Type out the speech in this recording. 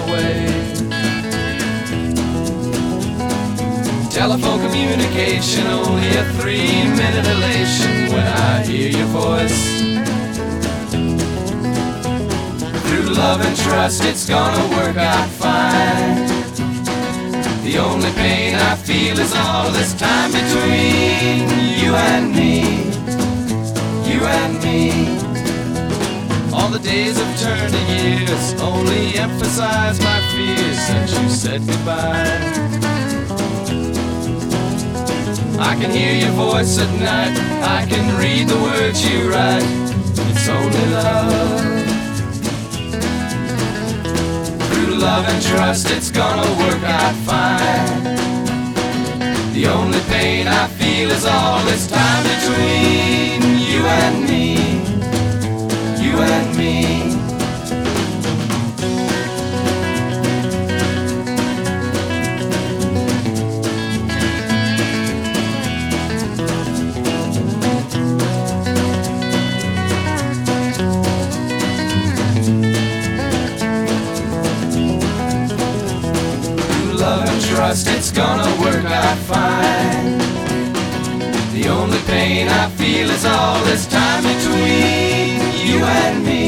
away. Telephone communication, only a 3-minute elation when I hear your voice. Through love and trust, it's gonna work out fine. The only pain I feel is all this time between you and me, you and me. All the days have turned to years, only emphasize my fears since you said goodbye. I can hear your voice at night, I can read the words you write. It's only love. Through love and trust, it's gonna work out fine. The only pain I feel is all this time between you and me, you and me. Trust, it's gonna work out fine. The only pain I feel is all this time between you and me.